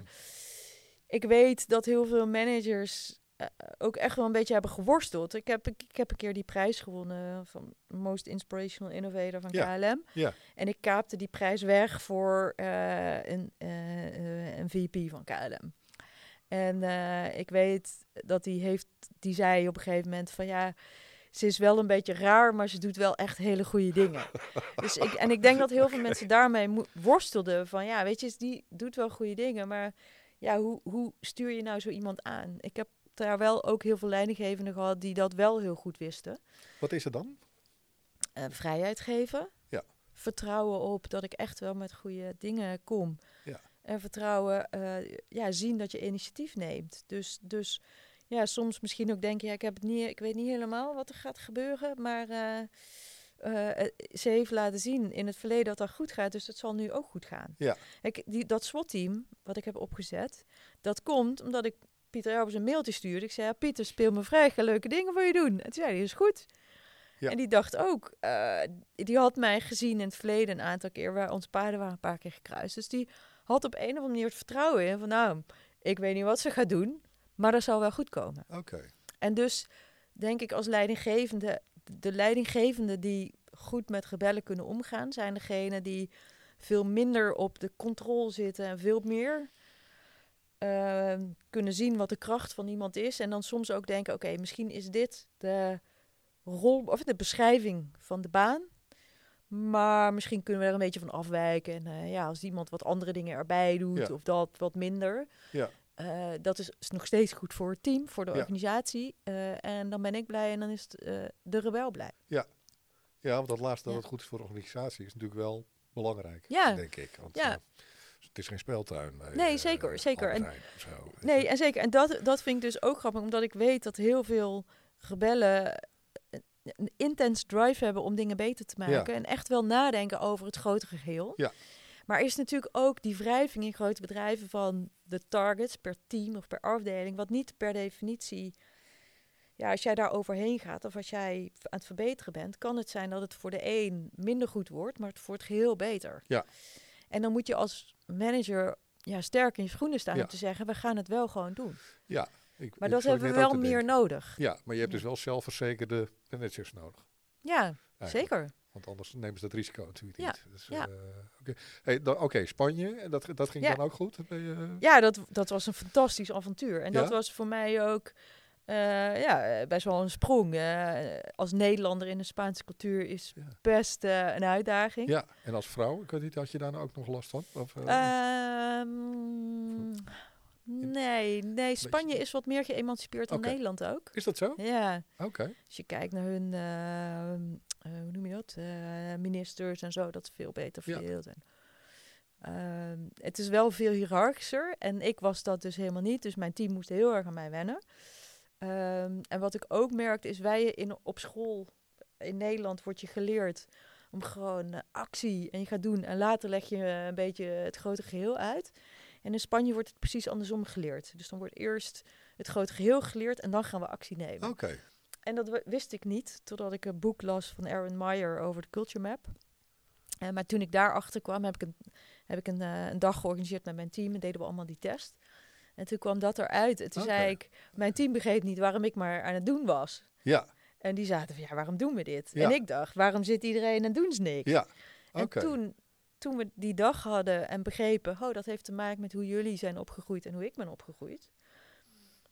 ik weet dat heel veel managers uh, ook echt wel een beetje hebben geworsteld. Ik heb, ik, ik heb een keer die prijs gewonnen van Most Inspirational Innovator van ja. K L M. Ja. En ik kaapte die prijs weg voor uh, een, uh, uh, een V P van K L M. En uh, ik weet dat die heeft, die zei op een gegeven moment van ja, ze is wel een beetje raar, maar ze doet wel echt hele goede dingen. Dus ik, en ik denk dat heel veel mensen daarmee mo- worstelden van ja, weet je, die doet wel goede dingen, maar ja, hoe, hoe stuur je nou zo iemand aan? Ik heb daar wel ook heel veel leidinggevenden gehad die dat wel heel goed wisten. Wat is het dan? Uh, vrijheid geven. Ja. Vertrouwen op dat ik echt wel met goede dingen kom. Ja. En vertrouwen, uh, ja, zien dat je initiatief neemt. Dus, dus ja, soms misschien ook denken, ja, ik heb het niet, ik weet niet helemaal wat er gaat gebeuren, maar uh, uh, ze heeft laten zien in het verleden dat dat goed gaat, dus dat zal nu ook goed gaan. Ja. Ik, die, dat SWAT-team, wat ik heb opgezet, dat komt omdat ik Pieter Elbers een mailtje stuurde. Ik zei, ja, Pieter, speel me vrij, ga leuke dingen voor je doen. En toen zei hij, is goed. Ja. En die dacht ook, uh, die had mij gezien in het verleden een aantal keer, waar onze paarden waren een paar keer gekruist. Dus die had op een of andere manier het vertrouwen in van, nou, ik weet niet wat ze gaat doen, maar dat zal wel goed komen. Oké. Okay. En dus denk ik als leidinggevende, de leidinggevenden die goed met rebellen kunnen omgaan, zijn degenen die veel minder op de controle zitten en veel meer uh, kunnen zien wat de kracht van iemand is. En dan soms ook denken, oké, okay, misschien is dit de rol of de beschrijving van de baan. Maar misschien kunnen we er een beetje van afwijken. En uh, ja, als iemand wat andere dingen erbij doet, ja. of dat wat minder. Ja. Uh, dat is, is nog steeds goed voor het team, voor de ja. organisatie. Uh, en dan ben ik blij en dan is het, uh, de rebel blij. Ja, ja want dat laatste ja. dat het goed is voor de organisatie is natuurlijk wel belangrijk, ja. denk ik. Want, ja. uh, het is geen speeltuin. Bij, nee, uh, zeker. zeker. En, zo, nee, en zeker. En dat, dat vind ik dus ook grappig, omdat ik weet dat heel veel rebellen een intense drive hebben om dingen beter te maken. Ja. En echt wel nadenken over het grotere geheel. Ja. Maar er is natuurlijk ook die wrijving in grote bedrijven van de targets per team of per afdeling, wat niet per definitie, ja, als jij daar overheen gaat of als jij aan het verbeteren bent, kan het zijn dat het voor de een minder goed wordt, maar het voor het geheel beter. Ja. En dan moet je als manager ja, sterk in je schoenen staan ja. om te zeggen, we gaan het wel gewoon doen. Ja. Ik, maar dat hebben we wel meer denken. nodig. Ja, maar je hebt ja. dus wel zelfverzekerde managers nodig. Ja, eigenlijk. Zeker. Want anders nemen ze dat risico natuurlijk ja. niet. Dus, ja. uh, Oké, okay. hey, Oké, okay, Spanje, en dat, dat ging ja. dan ook goed? Uh... Ja, dat, dat was een fantastisch avontuur. En ja? dat was voor mij ook uh, ja, best wel een sprong. Uh, als Nederlander in de Spaanse cultuur is ja. best uh, een uitdaging. Ja, en als vrouw, ik weet niet, had je daar nou ook nog last van? Of, uh, um, Nee, nee, Spanje is wat meer geëmancipeerd dan okay. Nederland ook. Is dat zo? Ja. Oké. Okay. Als je kijkt naar hun, uh, uh, hoe noem je dat, uh, ministers en zo, dat is veel beter verdeeld. Ja. Uh, het is wel veel hiërarchischer en ik was dat dus helemaal niet. Dus mijn team moest heel erg aan mij wennen. Uh, en wat ik ook merkte is, wij in, op school in Nederland word je geleerd om gewoon uh, actie en je gaat doen. En later leg je uh, een beetje het grote geheel uit. En in Spanje wordt het precies andersom geleerd. Dus dan wordt eerst het grote geheel geleerd en dan gaan we actie nemen. Oké. Okay. En dat w- wist ik niet, totdat ik een boek las van Aaron Meyer over de Culture Map. Uh, maar toen ik daarachter kwam, heb ik, een, heb ik een, uh, een dag georganiseerd met mijn team en deden we allemaal die test. En toen kwam dat eruit. En toen okay. zei ik, mijn team begreep niet waarom ik maar aan het doen was. Ja. En die zaten van, ja, waarom doen we dit? Ja. En ik dacht, waarom zit iedereen en doen ze niks? Ja. En okay. toen... Toen we die dag hadden en begrepen, oh, dat heeft te maken met hoe jullie zijn opgegroeid en hoe ik ben opgegroeid.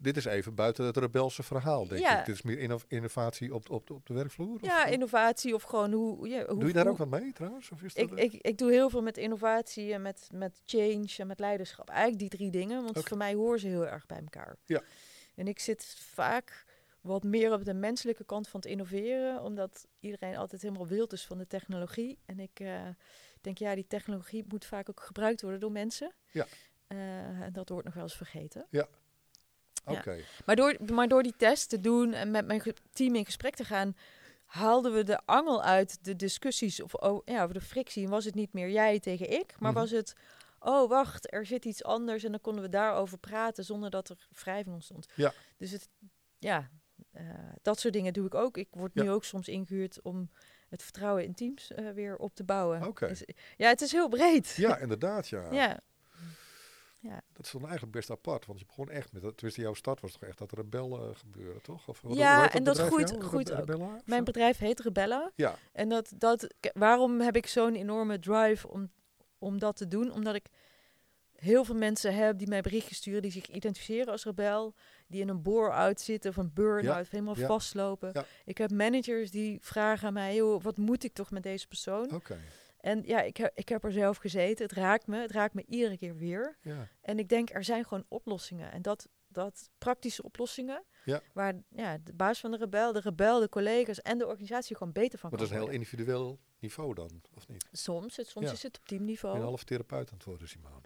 dit is even buiten het rebelse verhaal, denk Ja. ik. Dit is meer inno- innovatie op, op, op de werkvloer? Ja, of, innovatie of gewoon hoe... Ja, hoe doe je daar hoe- ook wat mee trouwens? Of is dat, Ik, ik, ik doe heel veel met innovatie en met, met change en met leiderschap. Eigenlijk die drie dingen, want Oké. voor mij horen ze heel erg bij elkaar. Ja. En ik zit vaak wat meer op de menselijke kant van het innoveren, omdat iedereen altijd helemaal wild is van de technologie. En ik eh, denk, ja, die technologie moet vaak ook gebruikt worden door mensen. Ja. Eh, en dat wordt nog wel eens vergeten. Oké. Maar door, maar door die test te doen en met mijn ge- team in gesprek te gaan, haalden we de angel uit de discussies of oh, ja, over de frictie. En was het niet meer jij tegen ik, maar Mhm. was het, oh wacht, er zit iets anders. En dan konden we daarover praten zonder dat er wrijving ontstond. Ja. Dus het, ja, eh, dat soort dingen doe ik ook. Ik word nu Ja. ook soms ingehuurd om het vertrouwen in teams eh, weer op te bouwen. Oké. Dus, ja, het is heel breed. Ja, inderdaad, ja. Ja. Dat is dan eigenlijk best apart, want je begon echt met, dat- tenminste jouw start was toch echt dat rebellen gebeuren, toch? Of, wat- Ja, hoe heet en dat bedrijf groeit- jou? groeit Rebe- ook. Rebella, of Mijn zo? bedrijf heet Rebella. Ja, En dat, dat, k- waarom heb ik zo'n enorme drive om, om dat te doen? Omdat ik heel veel mensen heb die mij berichtjes sturen, die zich identificeren als rebel, die in een bore-out zitten of een burn-out, Ja, of helemaal ja, vastlopen. ja. Ik heb managers die vragen aan mij, joh, wat moet ik toch met deze persoon? oké. En ja, ik heb, ik heb er zelf gezeten. Het raakt me. Het raakt me iedere keer weer. Ja, En ik denk, er zijn gewoon oplossingen. En dat, dat praktische oplossingen, Ja. waar ja, de baas van de rebel, de rebel, de collega's en de organisatie gewoon beter van maar dat is kan een heel worden. individueel niveau dan, of niet? Soms, het, soms Ja. is het op Ben teamniveau. je een half therapeut aan het worden, Simone?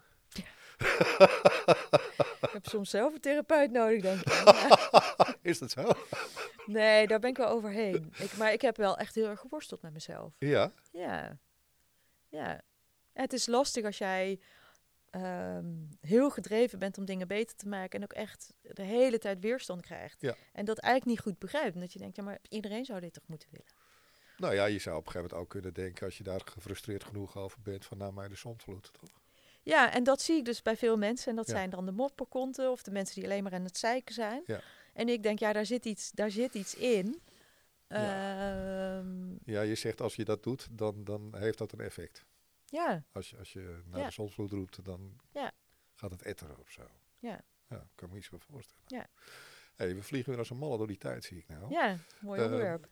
Ik heb soms zelf een therapeut nodig, denk ik. Ja. Is dat zo? Nee, daar ben ik wel overheen. Ik, maar ik heb wel echt heel erg geworsteld met mezelf. Ja, Ja. Ja. Het is lastig als jij ehm, heel gedreven bent om dingen beter te maken en ook echt de hele tijd weerstand krijgt. Ja. En dat eigenlijk niet goed begrijpt. En dat je denkt, ja, maar iedereen zou dit toch moeten willen. nou ja, je zou op een gegeven moment ook kunnen denken, als je daar gefrustreerd genoeg over bent, van nou mij de zondvloed, toch? Ja, en dat zie ik dus bij veel mensen. En dat Ja. zijn dan de mopperkonten of de mensen die alleen maar aan het zeiken zijn. Ja. En ik denk, ja, daar zit iets, daar zit iets in. Ja. Ehm, Ja, je zegt als je dat doet, dan, dan heeft dat een effect. ja, Als je, als je naar Ja. de zondvloed roept, dan Ja. gaat het etteren of zo. Ja. Ja, kan me iets bij voorstellen. Ja. Hey, we vliegen weer als een malle door die tijd, zie ik nou. ja, mooi Ehm, onderwerp.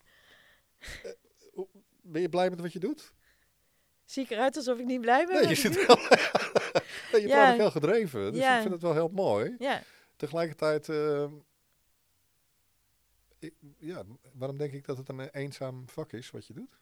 Ben je blij met wat je doet? Zie ik eruit alsof ik niet blij ben? Nee, je met zit het wel. Nee, je Ja. praat ook heel gedreven. Dus Ja. ik vind het wel heel mooi. doen? Ja. Tegelijkertijd, eh, ik- ja, waarom denk ik dat het een eenzaam vak is wat je doet?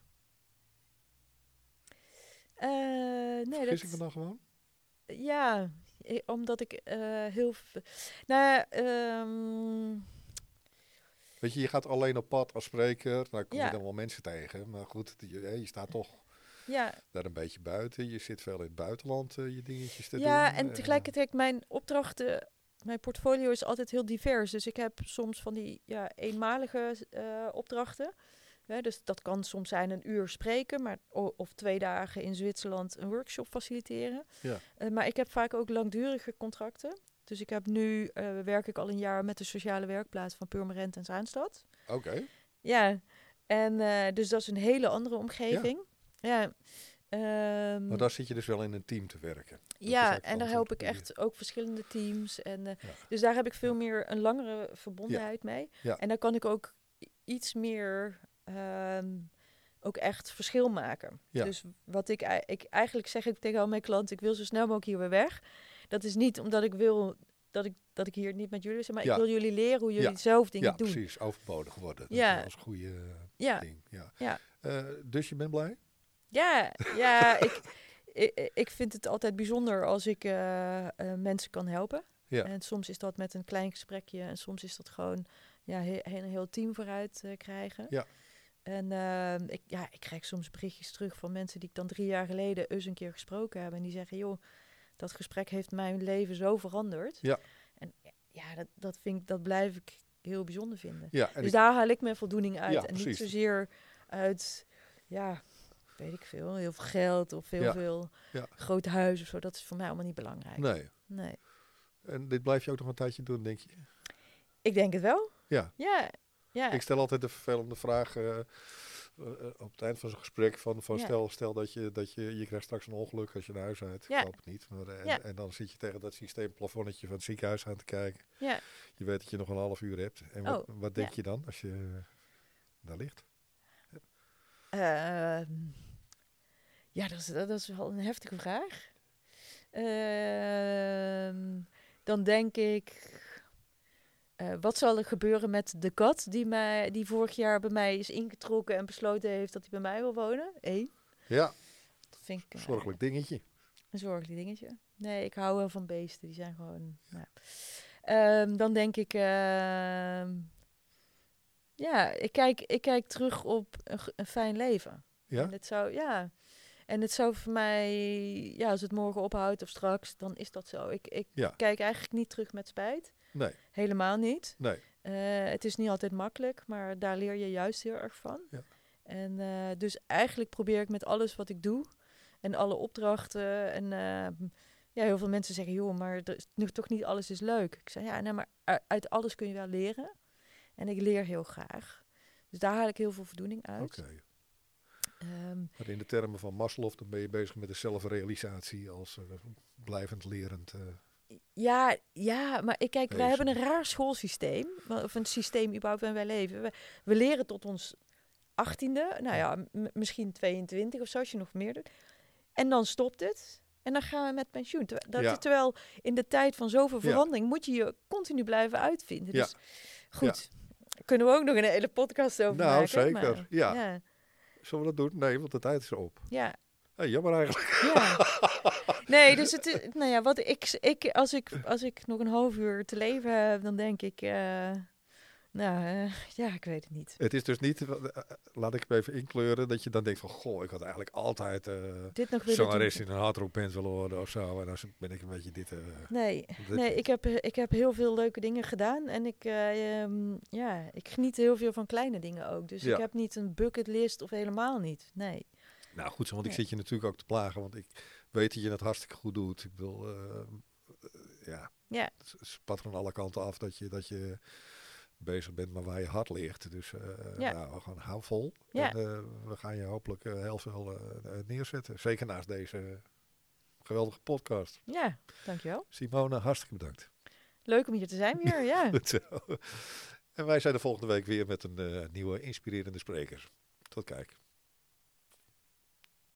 Eh, nee, Vergis dat... ik me dan gewoon? Ja, i- omdat ik eh, heel... v- Nou ja, ehm, Weet je, je gaat alleen op pad als spreker. Nou kom je Ja. dan wel mensen tegen. Maar goed, je, hè, je staat toch ja, daar een beetje buiten. Je zit veel in het buitenland eh, je dingetjes te ja, doen. en Eh, tegelijkertijd mijn opdrachten... Mijn portfolio is altijd heel divers. Dus ik heb soms van die ja, eenmalige eh, opdrachten. Hè, dus dat kan soms zijn een uur spreken, maar, o- of twee dagen in Zwitserland een workshop faciliteren. Ja. Eh, maar ik heb vaak ook langdurige contracten. Dus ik heb nu, eh, werk ik al een jaar met de sociale werkplaats van Purmerend en Zaanstad. Oké. Ja, en eh, dus dat is een hele andere omgeving. Ja, ehm, Maar daar zit je dus wel in een team te werken. Dat is ja, eigenlijk en daar alles help wat ik je- echt ook verschillende teams. En, eh, Ja. Dus daar heb ik veel meer een langere verbondenheid mee. Ja. En daar kan ik ook i- iets meer ehm, ook echt verschil maken. Ja. Dus wat ik, ei- ik eigenlijk zeg ik tegen al mijn klanten, ik wil zo snel mogelijk hier weer weg. Dat is niet omdat ik wil dat ik, dat ik hier niet met jullie zit, maar Ja. ik wil jullie leren hoe jullie Ja. zelf dingen Ja, doen. precies. Overbodig worden. Dat Ja. is wel eens een goede eh, Ja. ding. Ja. Ja. Eh, dus je bent blij? Ja, ja ik, ik, ik vind het altijd bijzonder als ik eh, eh, mensen kan helpen. Ja. En soms is dat met een klein gesprekje en soms is dat gewoon ja, he- een heel team vooruit eh, krijgen. Ja. En ehm, ik, ja, ik krijg soms berichtjes terug van mensen die ik dan drie jaar geleden eens een keer gesproken heb. En die zeggen, joh, dat gesprek heeft mijn leven zo veranderd. Ja. En ja, dat, dat, vind ik, dat blijf ik heel bijzonder vinden. Ja, en Dus ik- daar haal ik mijn voldoening uit. Ja, en niet precies. zozeer uit, ja, weet ik veel, heel veel geld of heel Ja. veel Ja. groot huis of zo. Dat is voor mij allemaal niet belangrijk. nee. Nee. En dit blijf je ook nog een tijdje doen, denk je? Ik denk het wel. Ja. Ja. Ja. Ik stel altijd de vervelende vraag. eh, uh, op het eind van zo'n gesprek van, van Ja. stel, stel dat, je, dat je, je krijgt straks een ongeluk als je naar huis rijdt. Ja. Ik hoop het niet. Maar, en, Ja. en dan zit je tegen dat systeemplafonnetje van het ziekenhuis aan te kijken. Ja. Je weet dat je nog een half uur hebt. En wat, Oh, wat denk ja. je dan als je uh, daar ligt? Uh, ja, dat is, dat is wel een heftige vraag. Uh, dan denk ik... Uh, wat zal er gebeuren met de kat die, mij, die vorig jaar bij mij is ingetrokken en besloten heeft dat hij bij mij wil wonen? Eén. Ja, Dat vind ik, een uh, zorgelijk dingetje. Een zorgelijk dingetje. Nee, ik hou wel van beesten. Die zijn gewoon... Ja. Um, dan denk ik... Uh, ja, ik kijk, ik kijk terug op een, een fijn leven. Ja? En het zou... Ja... En het zou voor mij, ja, als het morgen ophoudt of straks, dan is dat zo. Ik, ik Ja. kijk eigenlijk niet terug met spijt. Nee. Helemaal niet. Nee. Uh, het is niet altijd makkelijk, maar daar leer je juist heel erg van. Ja. En uh, dus eigenlijk probeer ik met alles wat ik doe en alle opdrachten. En uh, ja, heel veel mensen zeggen, joh, maar er is, nu toch niet alles is leuk. Ik zeg, ja, nee, maar uit alles kun je wel leren. En ik leer heel graag. Dus daar haal ik heel veel voldoening uit. Okay. Um, maar in de termen van Maslow, dan ben je bezig met de zelfrealisatie als uh, blijvend lerend. Uh, ja, ja, maar ik kijk, wezen. wij hebben een raar schoolsysteem. Of een systeem überhaupt waarin wij leven. We, we leren tot ons achttiende. Nou ja, m- misschien tweeëntwintig of zo, als je nog meer doet. En dan stopt het. En dan gaan we met pensioen. Ter- dat, ja. Terwijl in de tijd van zoveel ja. verandering moet je je continu blijven uitvinden. Ja. Dus goed, ja. kunnen we ook nog een hele podcast over nou, maken. zeker. Maar, ja. ja. Zullen we dat doen? Nee, want de tijd is op. Ja. Hey, jammer eigenlijk. Ja. Nee, dus het is, nou ja, wat ik, ik, als ik, als ik nog een half uur te leven heb, dan denk ik, uh, nou, uh, ja, ik weet het niet. Het is dus niet, uh, laat ik hem even inkleuren, dat je dan denkt van, goh, ik had eigenlijk altijd uh, dit nog zangeres in een hardrockband willen worden of zo. En dan ben ik een beetje dit. Uh, nee, dit nee ik, heb, ik heb heel veel leuke dingen gedaan en ik, uh, um, ja, ik geniet heel veel van kleine dingen ook. Dus ja. ik heb niet een bucketlist of helemaal niet, nee. Nou goed zo, want nee. ik zit je natuurlijk ook te plagen, want ik weet dat je het hartstikke goed doet. Ik bedoel, uh, uh, ja, ja. het spat van alle kanten af dat je, dat je bezig bent, maar waar je hart ligt. Dus uh, ja. nou, gewoon hou vol. Ja. En uh, we gaan je hopelijk uh, heel veel uh, neerzetten. Zeker naast deze geweldige podcast. Ja, dankjewel. Simone, hartstikke bedankt. Leuk om hier te zijn weer, ja. Goed zo. En wij zijn de volgende week weer met een uh, nieuwe inspirerende spreker. Tot kijk.